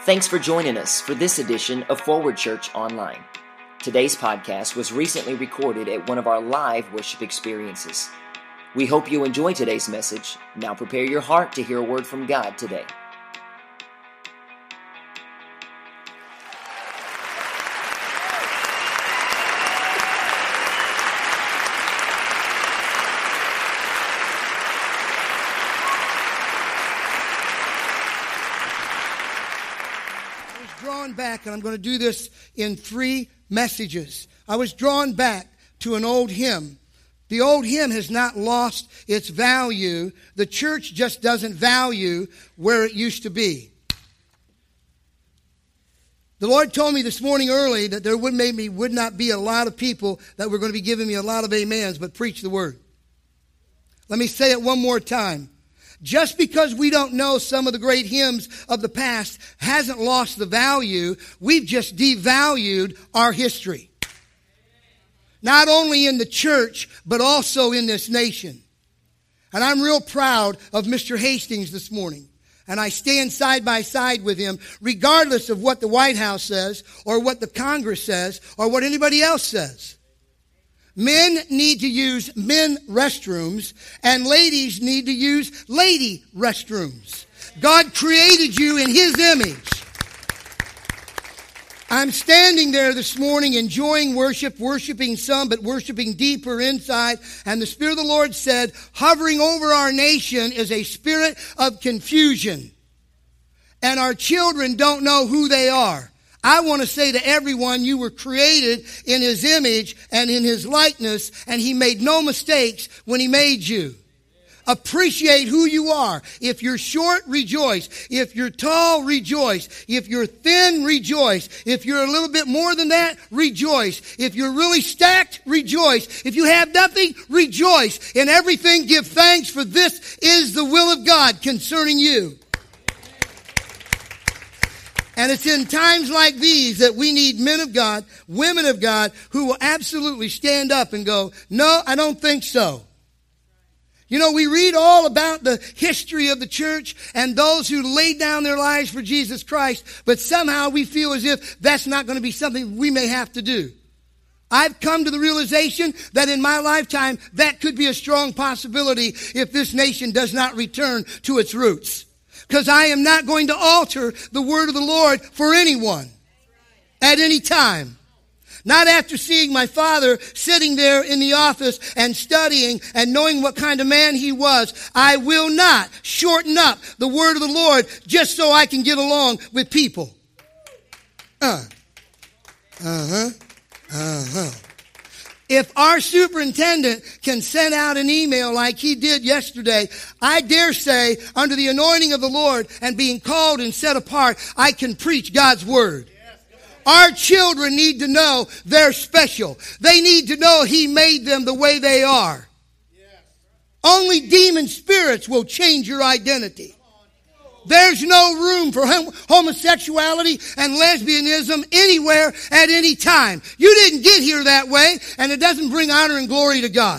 Thanks for joining us for this edition of Forward Church Online. Today's podcast was recently recorded at one of our live worship experiences. We hope you enjoy today's message. Now prepare your heart to hear a word from God today. Back, and I'm going to do this in 3 messages. I was drawn back to an old hymn. The old hymn has not lost its value. The church just doesn't value where it used to be. The Lord told me this morning early that there would not be a lot of people that were going to be giving me a lot of amens, but preach the word. Let me say it one more time. Just because we don't know some of the great hymns of the past hasn't lost the value. We've just devalued our history. Not only in the church, but also in this nation. And I'm real proud of Mr. Hastings this morning. And I stand side by side with him, regardless of what the White House says, or what the Congress says, or what anybody else says. Men need to use men restrooms, and ladies need to use lady restrooms. God created you in His image. I'm standing there this morning enjoying worship, worshiping some, but worshiping deeper inside. And the Spirit of the Lord said, hovering over our nation is a spirit of confusion. And our children don't know who they are. I want to say to everyone, you were created in His image and in His likeness, and He made no mistakes when He made you. Appreciate who you are. If you're short, rejoice. If you're tall, rejoice. If you're thin, rejoice. If you're a little bit more than that, rejoice. If you're really stacked, rejoice. If you have nothing, rejoice. In everything, give thanks, for this is the will of God concerning you. And it's in times like these that we need men of God, women of God, who will absolutely stand up and go, no, I don't think so. You know, we read all about the history of the church and those who laid down their lives for Jesus Christ, but somehow we feel as if that's not going to be something we may have to do. I've come to the realization that in my lifetime, that could be a strong possibility if this nation does not return to its roots. Because I am not going to alter the word of the Lord for anyone at any time. Not after seeing my father sitting there in the office and studying and knowing what kind of man he was. I will not shorten up the word of the Lord just so I can get along with people. If our superintendent can send out an email like he did yesterday, I dare say, under the anointing of the Lord and being called and set apart, I can preach God's word. Our children need to know they're special. They need to know He made them the way they are. Only demon spirits will change your identity. There's no room for homosexuality and lesbianism anywhere at any time. You didn't get here that way, and it doesn't bring honor and glory to God.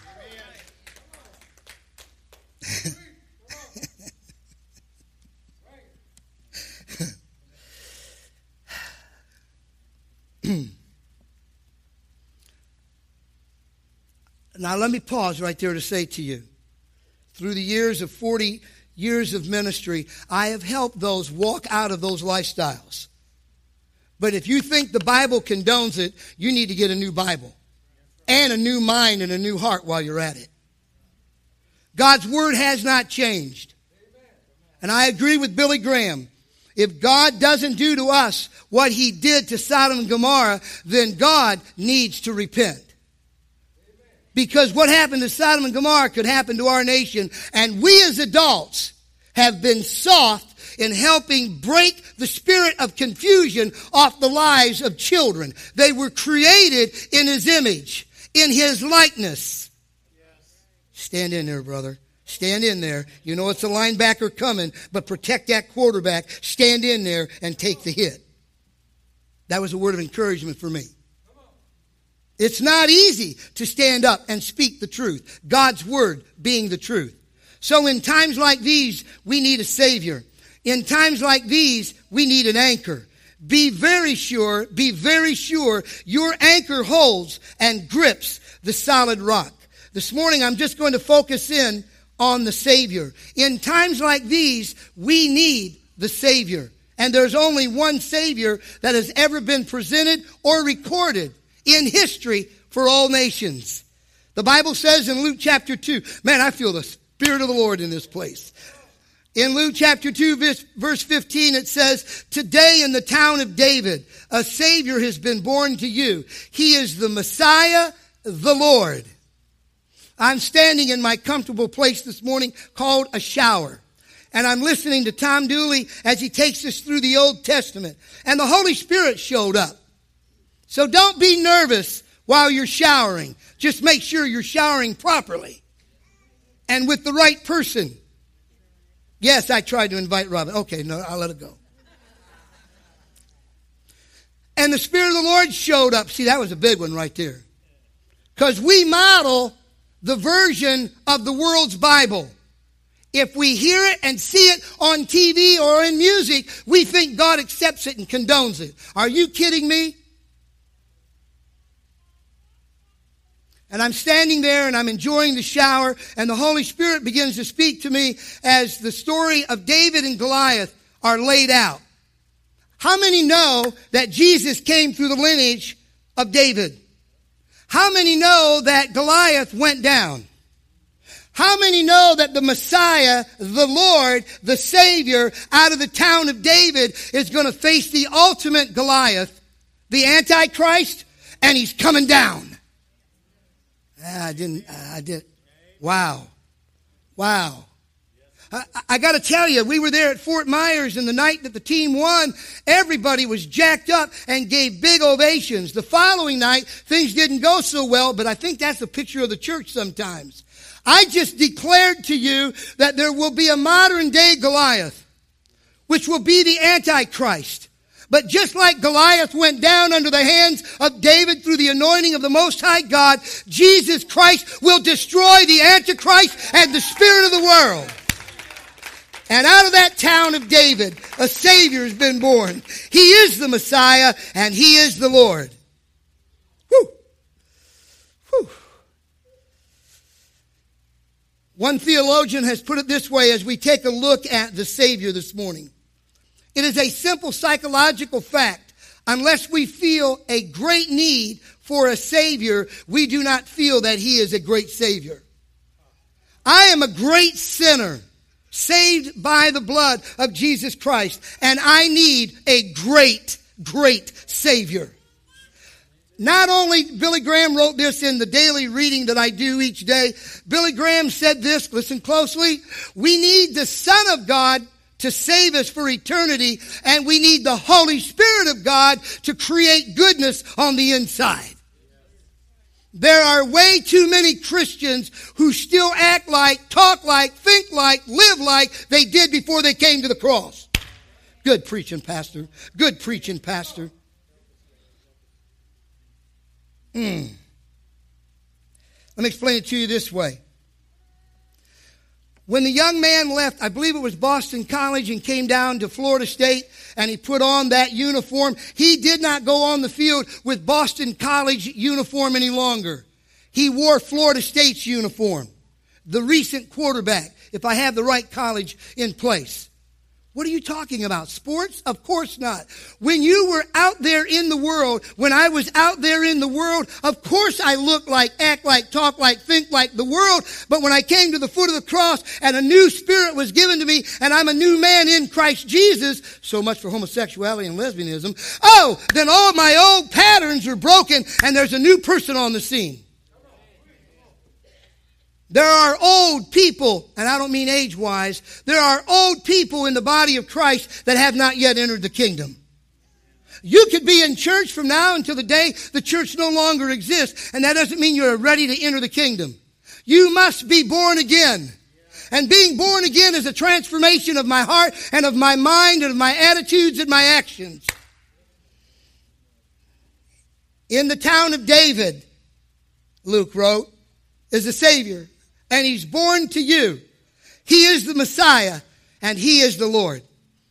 Now let me pause right there to say to you, through the years of 40 years of ministry, I have helped those walk out of those lifestyles. But if you think the Bible condones it, you need to get a new Bible and a new mind and a new heart while you're at it. God's word has not changed. And I agree with Billy Graham. If God doesn't do to us what He did to Sodom and Gomorrah, then God needs to repent. Because what happened to Sodom and Gomorrah could happen to our nation. And we as adults have been soft in helping break the spirit of confusion off the lives of children. They were created in His image, in His likeness. Stand in there, brother. Stand in there. You know it's a linebacker coming, but protect that quarterback. Stand in there and take the hit. That was a word of encouragement for me. It's not easy to stand up and speak the truth. God's word being the truth. So in times like these, we need a Savior. In times like these, we need an anchor. Be very sure your anchor holds and grips the solid rock. This morning, I'm just going to focus in on the Savior. In times like these, we need the Savior. And there's only one Savior that has ever been presented or recorded in history for all nations. The Bible says in Luke chapter 2, man, I feel the Spirit of the Lord in this place. In Luke chapter 2, verse 15, it says, today in the town of David, a Savior has been born to you. He is the Messiah, the Lord. I'm standing in my comfortable place this morning called a shower. And I'm listening to Tom Dooley as he takes us through the Old Testament. And the Holy Spirit showed up. So don't be nervous while you're showering. Just make sure you're showering properly and with the right person. Yes, I tried to invite Robin. Okay, no, I'll let it go. And the Spirit of the Lord showed up. See, that was a big one right there. Because we model the version of the world's Bible. If we hear it and see it on TV or in music, we think God accepts it and condones it. Are you kidding me? And I'm standing there and I'm enjoying the shower, and the Holy Spirit begins to speak to me as the story of David and Goliath are laid out. How many know that Jesus came through the lineage of David? How many know that Goliath went down? How many know that the Messiah, the Lord, the Savior, out of the town of David is going to face the ultimate Goliath, the Antichrist, and he's coming down? I did. Wow. I got to tell you, we were there at Fort Myers, and the night that the team won, everybody was jacked up and gave big ovations. The following night, things didn't go so well, but I think that's a picture of the church sometimes. I just declared to you that there will be a modern day Goliath, which will be the Antichrist. But just like Goliath went down under the hands of David through the anointing of the Most High God, Jesus Christ will destroy the Antichrist and the spirit of the world. And out of that town of David, a Savior has been born. He is the Messiah, and He is the Lord. Whew. Whew. One theologian has put it this way as we take a look at the Savior this morning. It is a simple psychological fact. Unless we feel a great need for a Savior, we do not feel that He is a great Savior. I am a great sinner, saved by the blood of Jesus Christ, and I need a great, great Savior. Not only Billy Graham wrote this in the daily reading that I do each day. Billy Graham said this, listen closely. We need the Son of God to save us for eternity, and we need the Holy Spirit of God to create goodness on the inside. There are way too many Christians who still act like, talk like, think like, live like they did before they came to the cross. Good preaching, Pastor. Good preaching, Pastor. Let me explain it to you this way. When the young man left, I believe it was Boston College, and came down to Florida State, and he put on that uniform, he did not go on the field with Boston College uniform any longer. He wore Florida State's uniform, the recent quarterback, if I have the right college in place. What are you talking about? Sports? Of course not. When you were out there in the world, when I was out there in the world, of course I looked like, act like, talk like, think like the world. But when I came to the foot of the cross and a new spirit was given to me and I'm a new man in Christ Jesus, so much for homosexuality and lesbianism, then all my old patterns are broken and there's a new person on the scene. There are old people, and I don't mean age-wise, there are old people in the body of Christ that have not yet entered the kingdom. You could be in church from now until the day the church no longer exists, and that doesn't mean you're ready to enter the kingdom. You must be born again. And being born again is a transformation of my heart and of my mind and of my attitudes and my actions. In the town of David, Luke wrote, is a Savior. And He's born to you. He is the Messiah, and He is the Lord.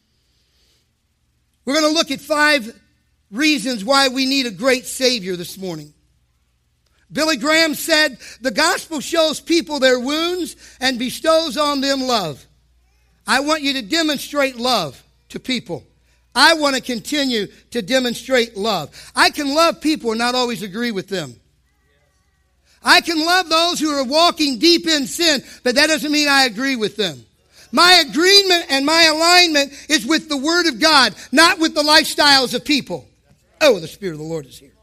We're going to look at 5 reasons why we need a great Savior this morning. Billy Graham said, the gospel shows people their wounds and bestows on them love. I want you to demonstrate love to people. I want to continue to demonstrate love. I can love people and not always agree with them. I can love those who are walking deep in sin, but that doesn't mean I agree with them. My agreement and my alignment is with the Word of God, not with the lifestyles of people. Oh, the Spirit of the Lord is here.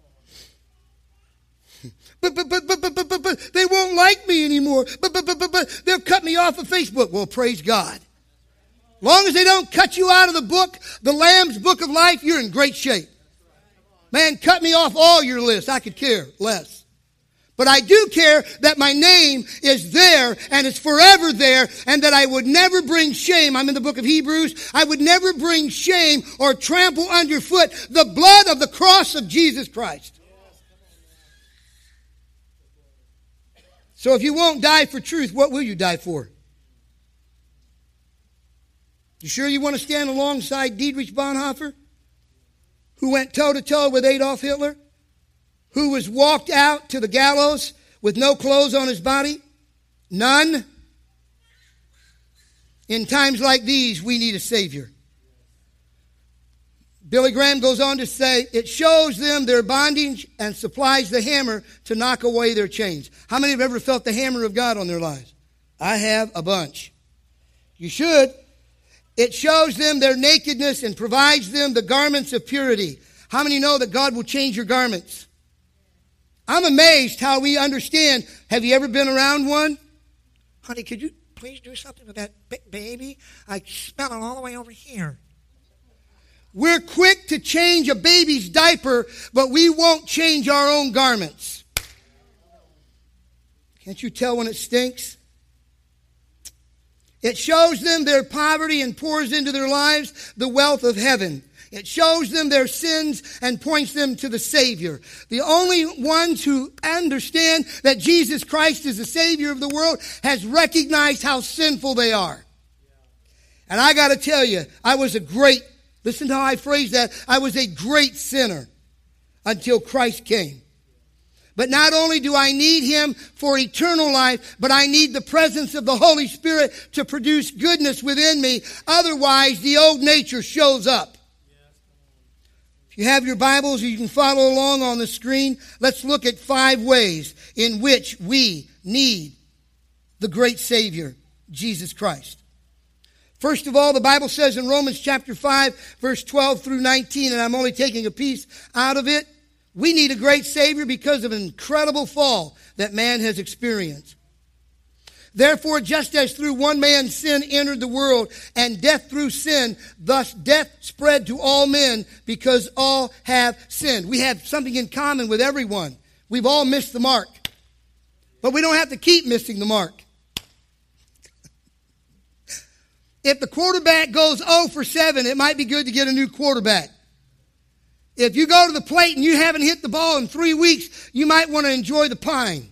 But they won't like me anymore. But they'll cut me off of Facebook. Well, praise God. As long as they don't cut you out of the book, the Lamb's Book of Life, you're in great shape. Man, cut me off all your lists. I could care less. But I do care that my name is there and it's forever there, and that I would never bring shame. I'm in the book of Hebrews. I would never bring shame or trample underfoot the blood of the cross of Jesus Christ. So if you won't die for truth, what will you die for? You sure you want to stand alongside Dietrich Bonhoeffer, who went toe-to-toe with Adolf Hitler, who was walked out to the gallows with no clothes on his body? None. In times like these, we need a Savior. Billy Graham goes on to say, it shows them their bondage and supplies the hammer to knock away their chains. How many have ever felt the hammer of God on their lives? I have a bunch. You should. It shows them their nakedness and provides them the garments of purity. How many know that God will change your garments? I'm amazed how we understand. Have you ever been around one? Honey, could you please do something with that baby? I smell it all the way over here. We're quick to change a baby's diaper, but we won't change our own garments. Can't you tell when it stinks? It shows them their poverty and pours into their lives the wealth of heaven. It shows them their sins and points them to the Savior. The only ones who understand that Jesus Christ is the Savior of the world has recognized how sinful they are. And I got to tell you, listen to how I phrase that, I was a great sinner until Christ came. But not only do I need Him for eternal life, but I need the presence of the Holy Spirit to produce goodness within me. Otherwise, the old nature shows up. If you have your Bibles, you can follow along on the screen. Let's look at 5 ways in which we need the great Savior, Jesus Christ. First of all, the Bible says in Romans chapter 5, verse 12 through 19, and I'm only taking a piece out of it, we need a great Savior because of an incredible fall that man has experienced. Therefore, just as through one man's sin entered the world, and death through sin, thus death spread to all men because all have sinned. We have something in common with everyone. We've all missed the mark. But we don't have to keep missing the mark. If the quarterback goes 0 for 7, it might be good to get a new quarterback. If you go to the plate and you haven't hit the ball in 3 weeks, you might want to enjoy the pine.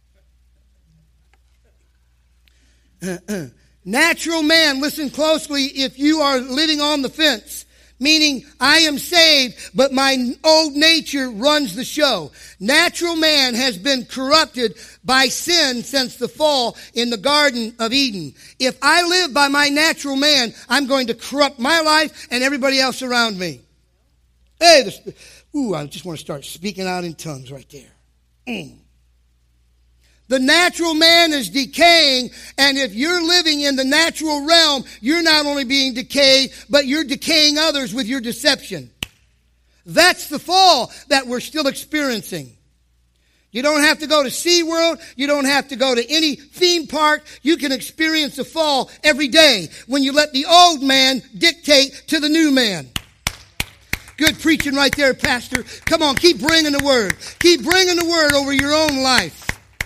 Natural man, listen closely, if you are living on the fence, meaning I am saved, but my old nature runs the show. Natural man has been corrupted by sin since the fall in the Garden of Eden. If I live by my natural man, I'm going to corrupt my life and everybody else around me. Hey, I just want to start speaking out in tongues right there. The natural man is decaying, and if you're living in the natural realm, you're not only being decayed, but you're decaying others with your deception. That's the fall that we're still experiencing. You don't have to go to SeaWorld. You don't have to go to any theme park. You can experience a fall every day when you let the old man dictate to the new man. Good preaching right there, Pastor. Come on, keep bringing the word. Keep bringing the word over your own life.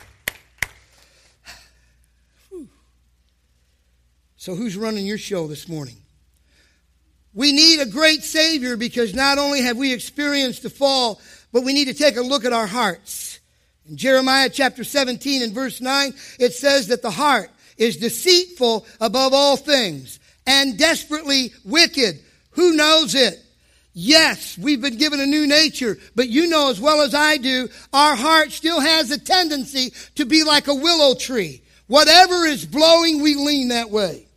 So who's running your show this morning? We need a great Savior because not only have we experienced the fall, but we need to take a look at our hearts. In Jeremiah chapter 17 and verse 9, it says that the heart is deceitful above all things and desperately wicked. Who knows it? Yes, we've been given a new nature, but you know as well as I do, our heart still has a tendency to be like a willow tree. Whatever is blowing, we lean that way.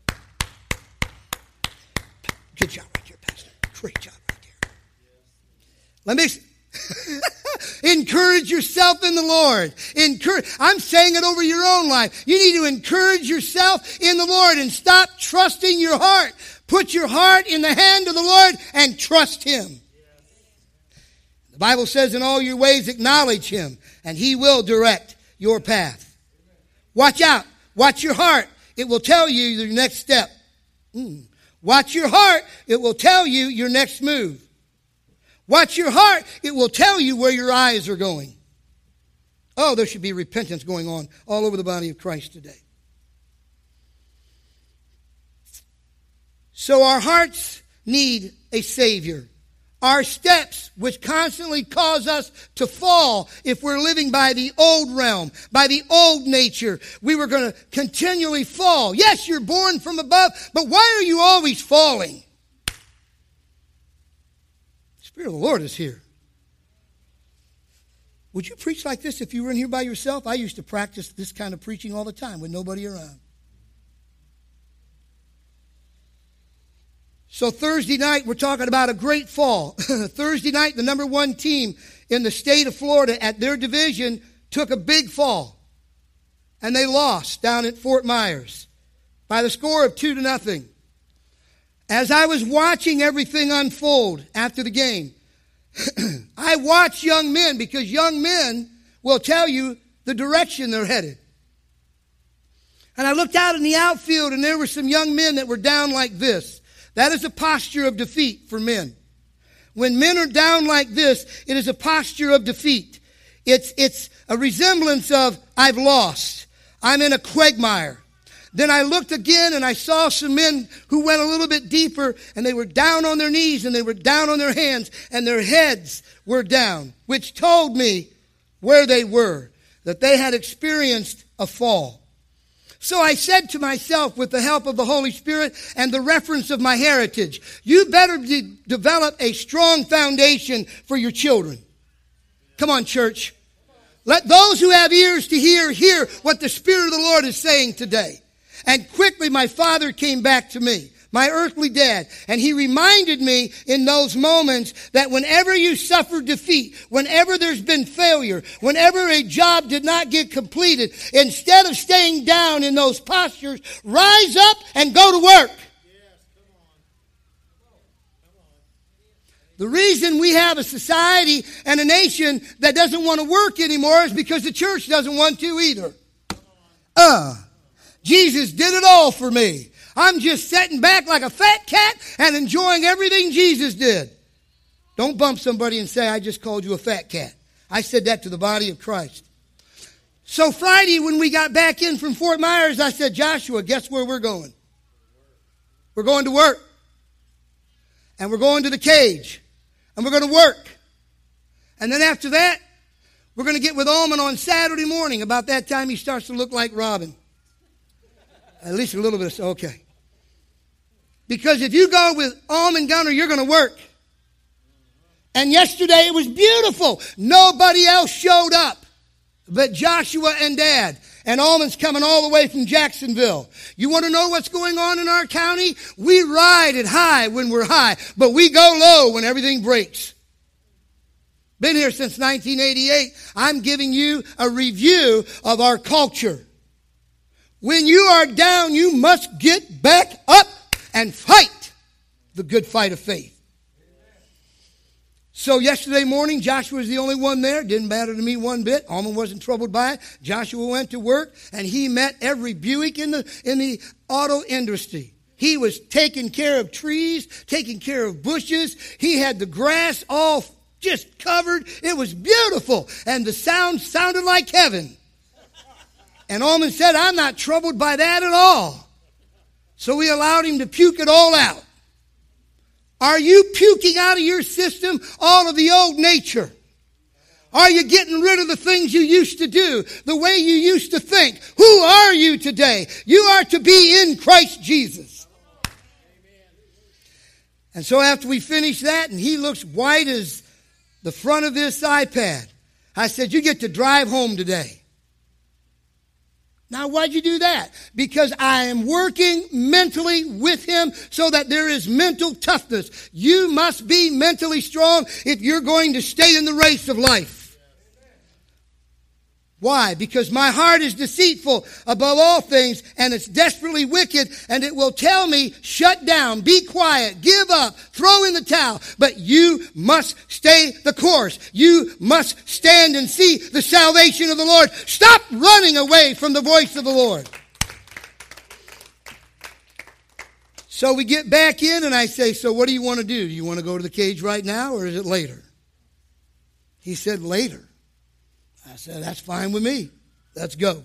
Good job right there, Pastor. Great job right there. Let me encourage yourself in the Lord. I'm saying it over your own life. You need to encourage yourself in the Lord and stop trusting your heart. Put your heart in the hand of the Lord and trust Him. The Bible says, in all your ways acknowledge Him, and He will direct your path. Watch out. Watch your heart. It will tell you your next step. Watch your heart. It will tell you your next move. Watch your heart. It will tell you where your eyes are going. Oh, there should be repentance going on all over the body of Christ today. So our hearts need a Savior. Our steps, which constantly cause us to fall if we're living by the old realm, by the old nature, we were going to continually fall. Yes, you're born from above, but why are you always falling? The Spirit of the Lord is here. Would you preach like this if you were in here by yourself? I used to practice this kind of preaching all the time with nobody around. So Thursday night, we're talking about a great fall. Thursday night, the number one team in the state of Florida at their division took a big fall. And they lost down at Fort Myers by the score of 2-0. As I was watching everything unfold after the game, I watched young men, because young men will tell you the direction they're headed. And I looked out in the outfield, and there were some young men that were down like this. That is a posture of defeat for men. When men are down like this, it is a posture of defeat. It's a resemblance of, I've lost. I'm in a quagmire. Then I looked again and I saw some men who went a little bit deeper, and they were down on their knees and they were down on their hands and their heads were down, which told me where they were, that they had experienced a fall. So I said to myself, with the help of the Holy Spirit and the reference of my heritage, you better develop a strong foundation for your children. Come on, church. Let those who have ears to hear what the Spirit of the Lord is saying today. And quickly my father came back to me, my earthly dad, and he reminded me in those moments that whenever you suffer defeat, whenever there's been failure, whenever a job did not get completed, instead of staying down in those postures, rise up and go to work. The reason we have a society and a nation that doesn't want to work anymore is because the church doesn't want to either. Jesus did it all for me. I'm just sitting back like a fat cat and enjoying everything Jesus did. Don't bump somebody and say, I just called you a fat cat. I said that to the body of Christ. So Friday, when we got back in from Fort Myers, I said, Joshua, guess where we're going? We're going to work. And we're going to the cage. And we're going to work. And then after that, we're going to get with Allman on Saturday morning. About that time, he starts to look like Robin. At least a little bit. Okay. Because if you go with Allman Gunner, you're going to work. And yesterday it was beautiful. Nobody else showed up but Joshua and Dad. And Allman's coming all the way from Jacksonville. You want to know what's going on in our county? We ride it high when we're high, but we go low when everything breaks. Been here since 1988. I'm giving you a review of our culture. When you are down, you must get back up and fight the good fight of faith. So yesterday morning, Joshua was the only one there. Didn't matter to me one bit. Allman wasn't troubled by it. Joshua went to work, and he met every Buick in the auto industry. He was taking care of trees, taking care of bushes. He had the grass all just covered. It was beautiful, and the sound sounded like heaven. And Allman said, I'm not troubled by that at all. So we allowed him to puke it all out. Are you puking out of your system all of the old nature? Are you getting rid of the things you used to do, the way you used to think? Who are you today? You are to be in Christ Jesus. And so after we finished that, and he looks white as the front of this iPad, I said, you get to drive home today. Now, why'd you do that? Because I am working mentally with him so that there is mental toughness. You must be mentally strong if you're going to stay in the race of life. Why? Because my heart is deceitful above all things, and it's desperately wicked, and it will tell me, shut down, be quiet, give up, throw in the towel. But you must stay the course. You must stand and see the salvation of the Lord. Stop running away from the voice of the Lord. So we get back in, and I say, so what do you want to do? Do you want to go to the cage right now, or is it later? He said, later. I said, that's fine with me. Let's go.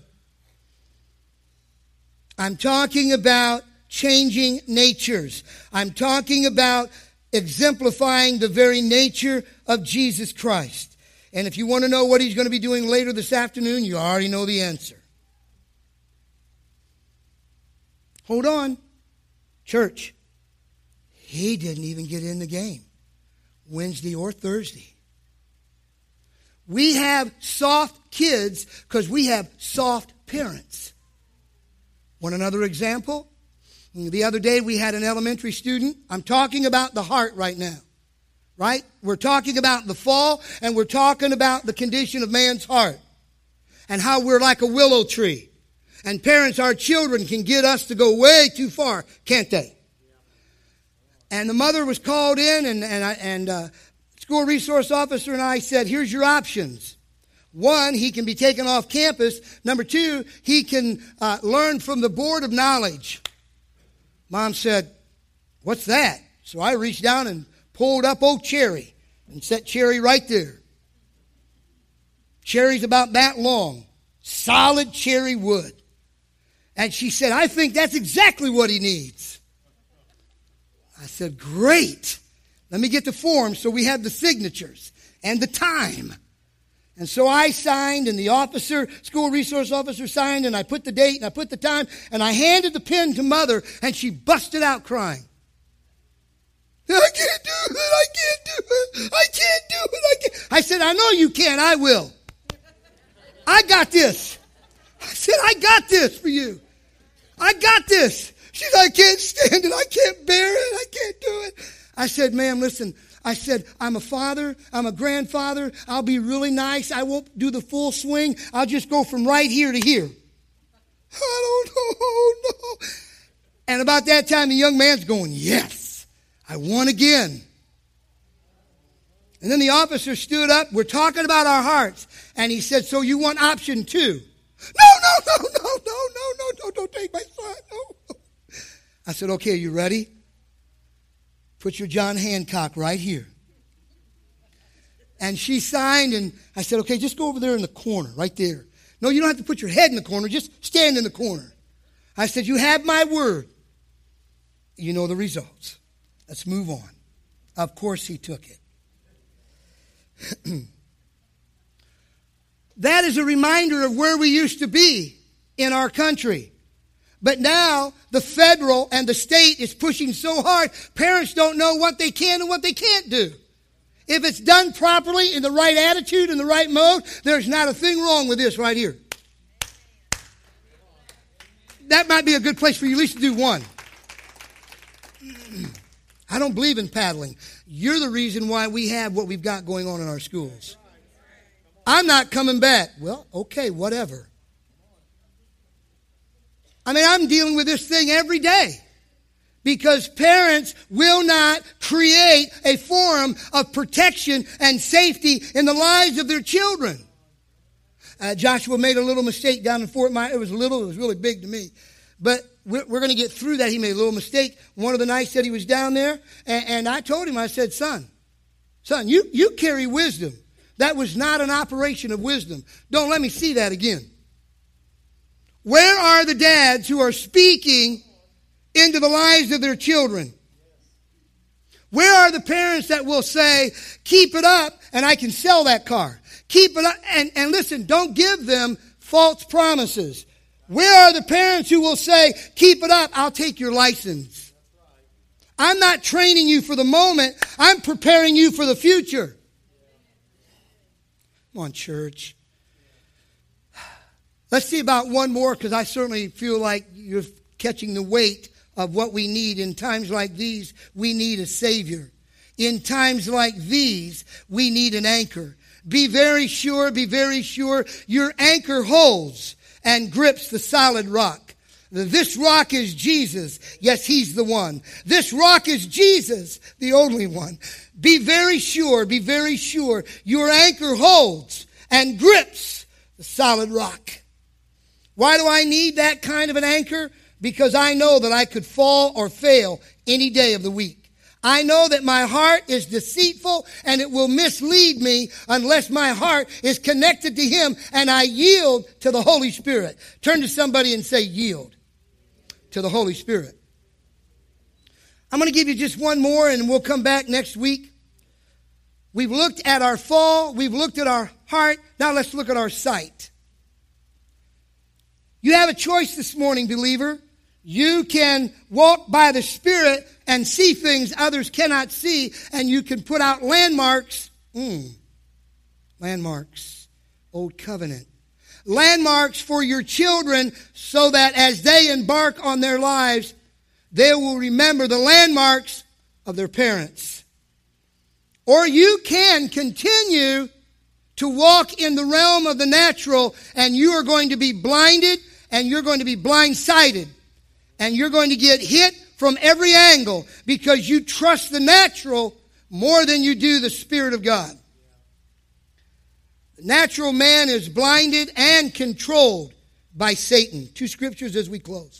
I'm talking about changing natures. I'm talking about exemplifying the very nature of Jesus Christ. And if you want to know what he's going to be doing later this afternoon, you already know the answer. Hold on. Church, he didn't even get in the game Wednesday or Thursday. We have soft kids because we have soft parents. Want another example? The other day we had an elementary student. I'm talking about the heart right now. Right? We're talking about the fall, and we're talking about the condition of man's heart. And how we're like a willow tree. And parents, our children can get us to go way too far, can't they? And the mother was called in, and school resource officer and I said, here's your options. One, he can be taken off campus. Number two, he can learn from the board of knowledge. Mom said, what's that? So I reached down and pulled up old Cherry and set Cherry right there. Cherry's about that long. Solid cherry wood. And she said, I think that's exactly what he needs. I said, great. Let me get the form so we have the signatures and the time. And so I signed, and the school resource officer signed, and I put the date and I put the time, and I handed the pen to Mother, and she busted out crying. I can't do it. I can't do it. I can't do it. I said, I know you can. I will. I got this. I said, I got this for you. I got this. She said, I can't stand it. I can't bear it. I can't do it. I said, ma'am, listen. I said, I'm a father. I'm a grandfather. I'll be really nice. I won't do the full swing. I'll just go from right here to here. I don't know. And about that time, the young man's going, yes, I won again. And then the officer stood up. We're talking about our hearts. And he said, so you want option 2? No, don't take my son. No. I said, okay, are you ready? Put your John Hancock right here. And she signed, and I said, okay, just go over there in the corner, right there. No, you don't have to put your head in the corner. Just stand in the corner. I said, you have my word. You know the results. Let's move on. Of course he took it. That is a reminder of where we used to be in our country. But now the federal and the state is pushing so hard, parents don't know what they can and what they can't do. If it's done properly, in the right attitude, in the right mode, there's not a thing wrong with this right here. That might be a good place for you at least to do one. I don't believe in paddling. You're the reason why we have what we've got going on in our schools. I'm not coming back. Well, okay, whatever. I mean, I'm dealing with this thing every day because parents will not create a forum of protection and safety in the lives of their children. Joshua made a little mistake down in Fort Myers. It was really big to me. But we're going to get through that. He made a little mistake. One of the nights that he was down there, and I told him, I said, son, you carry wisdom. That was not an operation of wisdom. Don't let me see that again. Where are the dads who are speaking into the lives of their children? Where are the parents that will say, keep it up and I can sell that car? Keep it up. And listen, don't give them false promises. Where are the parents who will say, keep it up, I'll take your license? I'm not training you for the moment. I'm preparing you for the future. Come on, church. Let's see about one more, because I certainly feel like you're catching the weight of what we need. In times like these, we need a Savior. In times like these, we need an anchor. Be very sure your anchor holds and grips the solid rock. This rock is Jesus. Yes, He's the one. This rock is Jesus, the only one. Be very sure your anchor holds and grips the solid rock. Why do I need that kind of an anchor? Because I know that I could fall or fail any day of the week. I know that my heart is deceitful and it will mislead me unless my heart is connected to Him and I yield to the Holy Spirit. Turn to somebody and say, yield to the Holy Spirit. I'm going to give you just one more and we'll come back next week. We've looked at our fall. We've looked at our heart. Now let's look at our sight. You have a choice this morning, believer. You can walk by the Spirit and see things others cannot see, and you can put out landmarks. Landmarks. Old covenant. Landmarks for your children so that as they embark on their lives, they will remember the landmarks of their parents. Or you can continue to walk in the realm of the natural, and you are going to be blinded, and you're going to be blindsided. And you're going to get hit from every angle because you trust the natural more than you do the Spirit of God. The natural man is blinded and controlled by Satan. 2 scriptures as we close.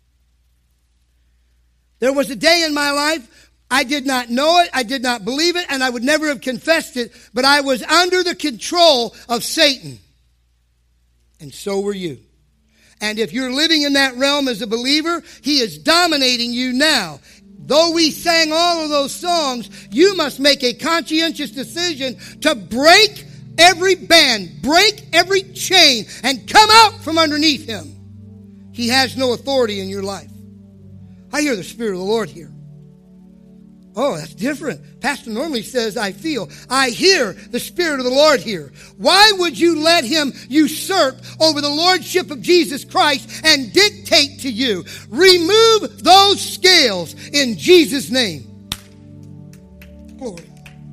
There was a day in my life, I did not know it, I did not believe it, and I would never have confessed it, but I was under the control of Satan. And so were you. And if you're living in that realm as a believer, he is dominating you now. Though we sang all of those songs, you must make a conscientious decision to break every band, break every chain, and come out from underneath him. He has no authority in your life. I hear the Spirit of the Lord here. Oh, that's different. Pastor normally says, I feel. I hear the Spirit of the Lord here. Why would you let him usurp over the Lordship of Jesus Christ and dictate to you? Remove those scales in Jesus' name. Glory.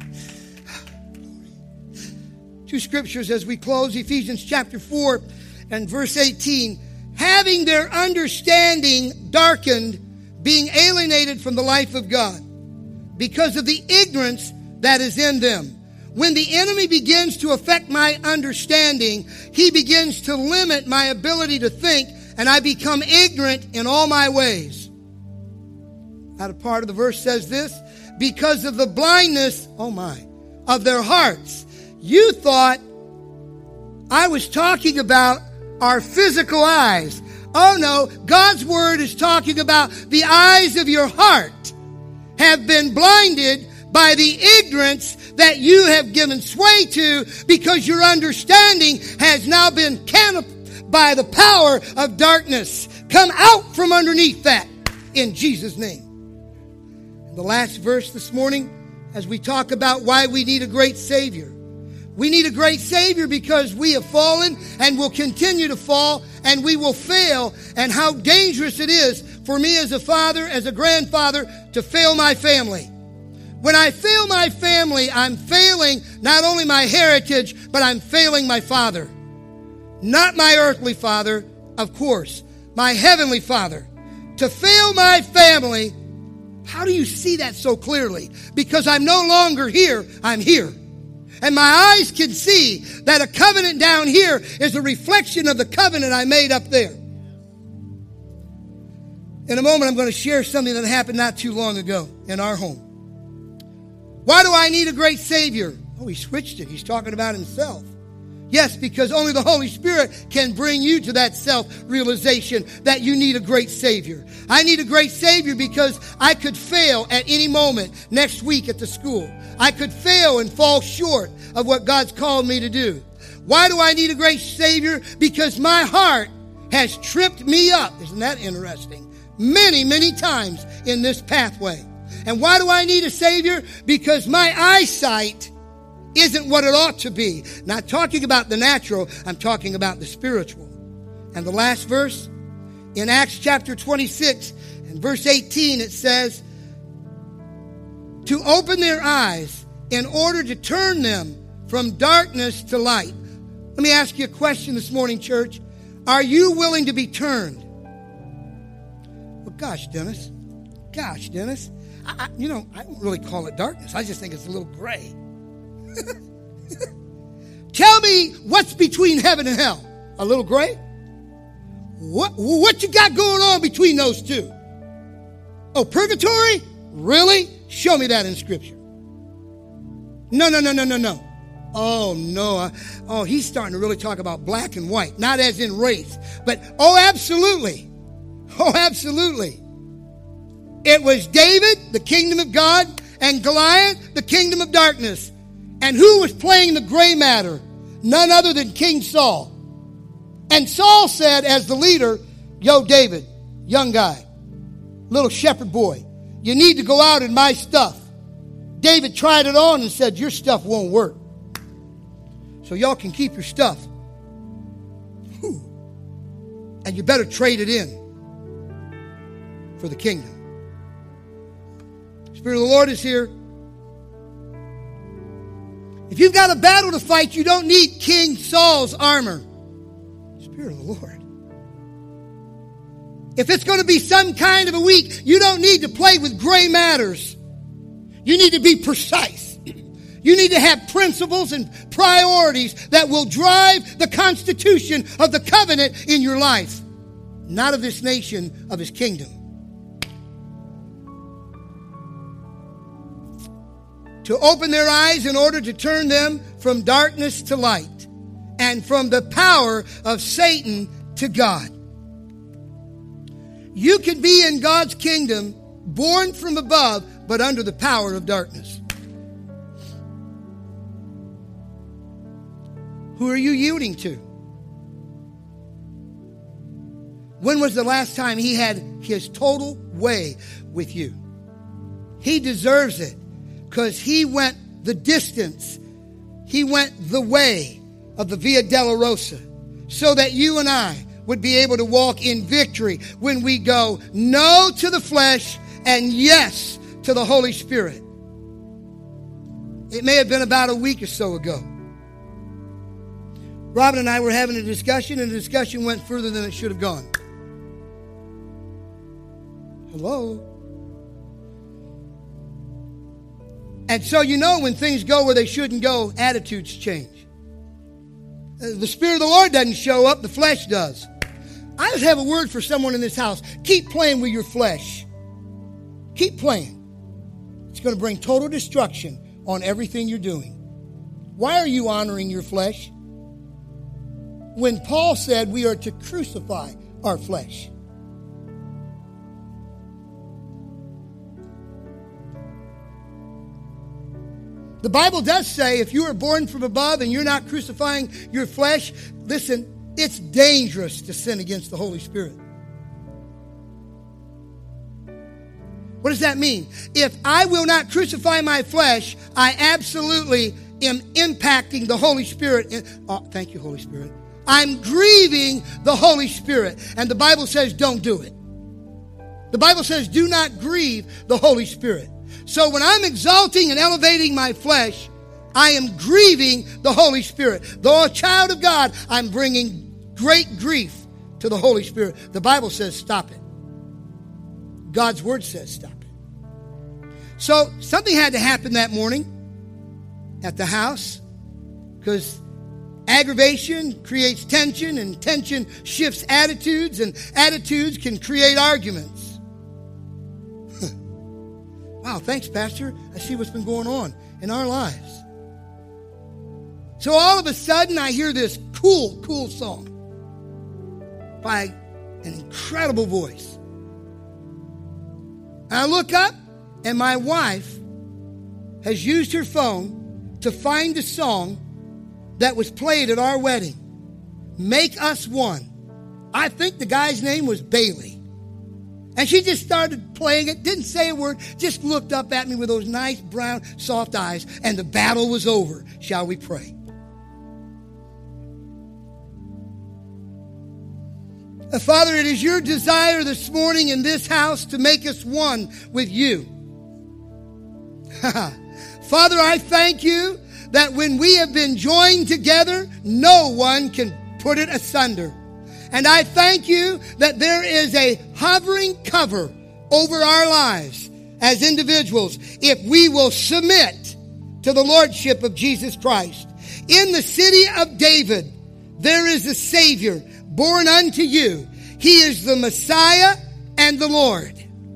2 scriptures as we close. Ephesians chapter 4 and verse 18. Having their understanding darkened, being alienated from the life of God, because of the ignorance that is in them. When the enemy begins to affect my understanding, he begins to limit my ability to think, and I become ignorant in all my ways. Out of part of the verse says this, because of the blindness, of their hearts. You thought I was talking about our physical eyes. Oh no, God's word is talking about the eyes of your heart have been blinded by the ignorance that you have given sway to because your understanding has now been canopied by the power of darkness. Come out from underneath that in Jesus' name. And the last verse this morning, as we talk about why we need a great Savior. We need a great Savior because we have fallen and will continue to fall and we will fail, and how dangerous it is for me as a father, as a grandfather, to fail my family. When I fail my family, I'm failing not only my heritage, but I'm failing my father. Not my earthly father, of course, my heavenly Father. To fail my family, how do you see that so clearly? Because I'm no longer here, I'm here. And my eyes can see that a covenant down here is a reflection of the covenant I made up there. In a moment, I'm going to share something that happened not too long ago in our home. Why do I need a great Savior? Oh, he switched it. He's talking about himself. Yes, because only the Holy Spirit can bring you to that self-realization that you need a great Savior. I need a great Savior because I could fail at any moment next week at the school. I could fail and fall short of what God's called me to do. Why do I need a great Savior? Because my heart has tripped me up. Isn't that interesting? Many, many times in this pathway. And why do I need a Savior? Because my eyesight isn't what it ought to be. Not talking about the natural, I'm talking about the spiritual. And the last verse, in Acts chapter 26 and verse 18, it says, to open their eyes in order to turn them from darkness to light. Let me ask you a question this morning, church. Are you willing to be turned? Well, gosh, Dennis. I don't really call it darkness. I just think it's a little gray. Tell me what's between heaven and hell. A little gray? What you got going on between those two? Oh, purgatory? Really? Show me that in Scripture. No. Oh, no. Oh, he's starting to really talk about black and white. Not as in race. But, oh, absolutely. It was David, the kingdom of God, and Goliath, the kingdom of darkness. And who was playing the gray matter? None other than King Saul. And Saul said, as the leader, yo, David, young guy, little shepherd boy, you need to go out in my stuff. David tried it on and said, your stuff won't work. So y'all can keep your stuff. Whew. And you better trade it in for the kingdom. Spirit of the Lord is here. If you've got a battle to fight, you don't need King Saul's armor. Spirit of the Lord. If it's going to be some kind of a week, you don't need to play with gray matters. You need to be precise. You need to have principles and priorities that will drive the constitution of the covenant in your life. Not of this nation, of his kingdom. To open their eyes in order to turn them from darkness to light and from the power of Satan to God. You can be in God's kingdom, born from above, but under the power of darkness. Who are you yielding to? When was the last time he had his total way with you? He deserves it because he went the distance. He went the way of the Via Dolorosa so that you and I would be able to walk in victory when we go no to the flesh and yes to the Holy Spirit. It may have been about a week or so ago. Robin and I were having a discussion, and the discussion went further than it should have gone. Hello? And so you know when things go where they shouldn't go, attitudes change. The Spirit of the Lord doesn't show up, the flesh does. I just have a word for someone in this house. Keep playing with your flesh. Keep playing. It's going to bring total destruction on everything you're doing. Why are you honoring your flesh? When Paul said we are to crucify our flesh. The Bible does say if you are born from above and you're not crucifying your flesh, listen, it's dangerous to sin against the Holy Spirit. What does that mean? If I will not crucify my flesh, I absolutely am impacting the Holy Spirit. Oh, thank you, Holy Spirit. I'm grieving the Holy Spirit. And the Bible says don't do it. The Bible says do not grieve the Holy Spirit. So when I'm exalting and elevating my flesh, I am grieving the Holy Spirit. Though a child of God, I'm bringing great grief to the Holy Spirit. The Bible says stop it. God's word says stop it. So something had to happen that morning at the house because aggravation creates tension and tension shifts attitudes and attitudes can create arguments. Wow, thanks, Pastor. I see what's been going on in our lives. So all of a sudden, I hear this cool song by an incredible voice. And I look up, and my wife has used her phone to find the song that was played at our wedding. Make Us One. I think the guy's name was Bailey. And she just started playing it, didn't say a word, just looked up at me with those nice brown, soft eyes, and the battle was over. Shall we pray? Father, it is your desire this morning in this house to make us one with you. Father, I thank you that when we have been joined together, no one can put it asunder. And I thank you that there is a hovering cover over our lives as individuals if we will submit to the lordship of Jesus Christ. In the city of David, there is a Savior born unto you. He is the Messiah and the Lord.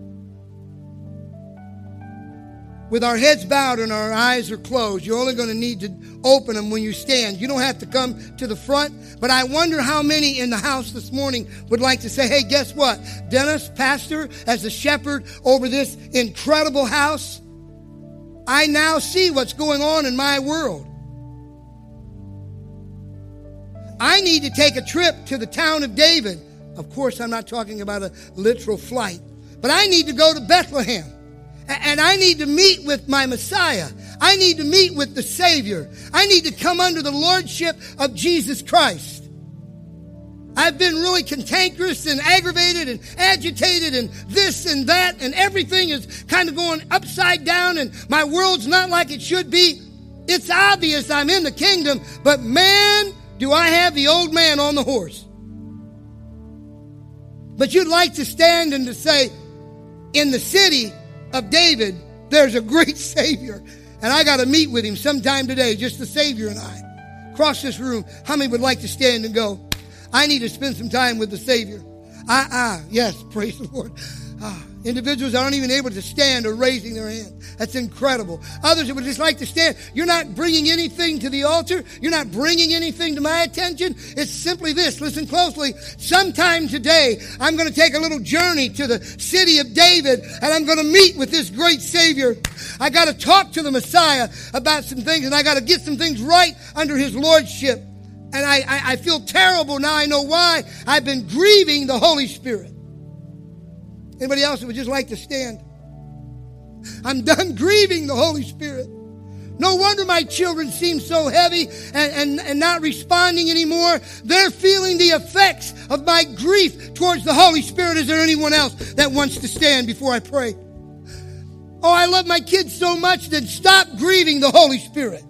With our heads bowed and our eyes are closed, you're only going to need to open them when you stand. You don't have to come to the front. But I wonder how many in the house this morning would like to say, hey, guess what? Dennis, pastor, as a shepherd over this incredible house, I now see what's going on in my world. I need to take a trip to the town of David. Of course, I'm not talking about a literal flight. But I need to go to Bethlehem. And I need to meet with my Messiah. I need to meet with the Savior. I need to come under the lordship of Jesus Christ. I've been really cantankerous and aggravated and agitated and this and that, and everything is kind of going upside down, and my world's not like it should be. It's obvious I'm in the kingdom, but man, do I have the old man on the horse. But you'd like to stand and to say, in the city of David, there's a great Savior, and I got to meet with him sometime today, just the Savior and I. Across this room, how many would like to stand and go, I need to spend some time with the Savior? Yes, praise the Lord. Individuals aren't even able to stand or raising their hand. That's incredible. Others would just like to stand. You're not bringing anything to the altar. You're not bringing anything to my attention. It's simply this. Listen closely. Sometime today, I'm going to take a little journey to the city of David, and I'm going to meet with this great Savior. I got to talk to the Messiah about some things, and I got to get some things right under his lordship. And I feel terrible now. I know why. I've been grieving the Holy Spirit. Anybody else who would just like to stand? I'm done grieving the Holy Spirit. No wonder my children seem so heavy and not responding anymore. They're feeling the effects of my grief towards the Holy Spirit. Is there anyone else that wants to stand before I pray? Oh, I love my kids so much, then stop grieving the Holy Spirit.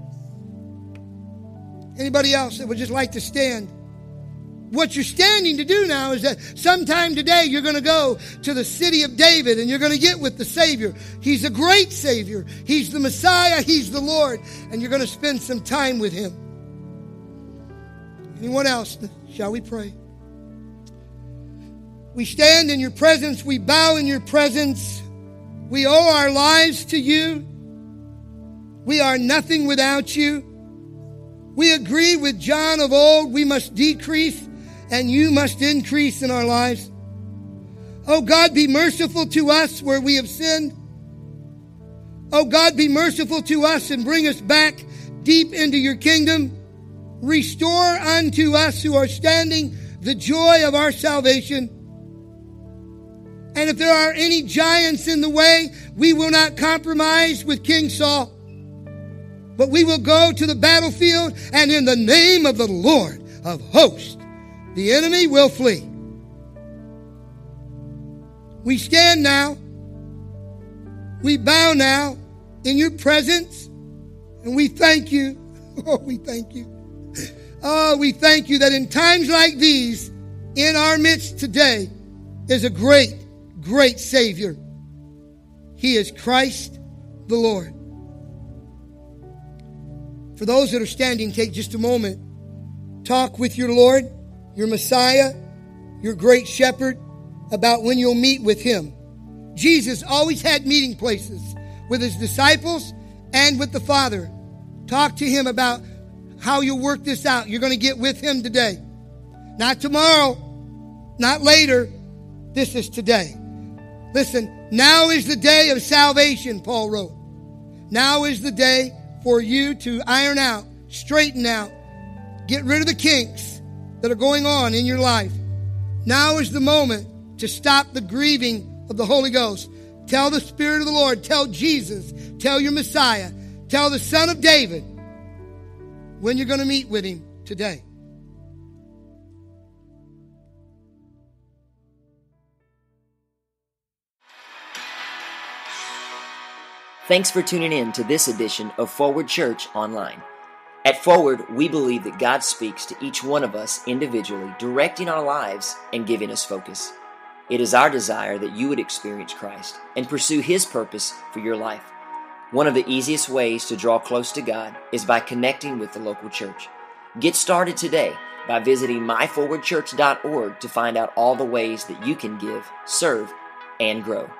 Anybody else that would just like to stand? What you're standing to do now is that sometime today you're going to go to the city of David and you're going to get with the Savior. He's a great Savior. He's the Messiah. He's the Lord. And you're going to spend some time with him. Anyone else? Shall we pray? We stand in your presence. We bow in your presence. We owe our lives to you. We are nothing without you. We agree with John of old. We must decrease and you must increase in our lives. Oh God, be merciful to us where we have sinned. Oh God, be merciful to us and bring us back deep into your kingdom. Restore unto us who are standing the joy of our salvation. And if there are any giants in the way, we will not compromise with King Saul, but we will go to the battlefield, and in the name of the Lord of hosts, the enemy will flee. We stand now. We bow now in your presence. And we thank you. Oh, we thank you. Oh, we thank you that in times like these, in our midst today, is a great, great Savior. He is Christ the Lord. For those that are standing, take just a moment. Talk with your Lord, your Messiah, your great shepherd, about when you'll meet with him. Jesus always had meeting places with his disciples and with the Father. Talk to him about how you'll work this out. You're going to get with him today. Not tomorrow, not later. This is today. Listen, now is the day of salvation, Paul wrote. Now is the day for you to iron out, straighten out, get rid of the kinks that are going on in your life. Now is the moment to stop the grieving of the Holy Ghost. Tell the Spirit of the Lord, tell Jesus, tell your Messiah, tell the Son of David when you're going to meet with him today. Thanks for tuning in to this edition of Forward Church Online. At Forward, we believe that God speaks to each one of us individually, directing our lives and giving us focus. It is our desire that you would experience Christ and pursue His purpose for your life. One of the easiest ways to draw close to God is by connecting with the local church. Get started today by visiting myforwardchurch.org to find out all the ways that you can give, serve, and grow.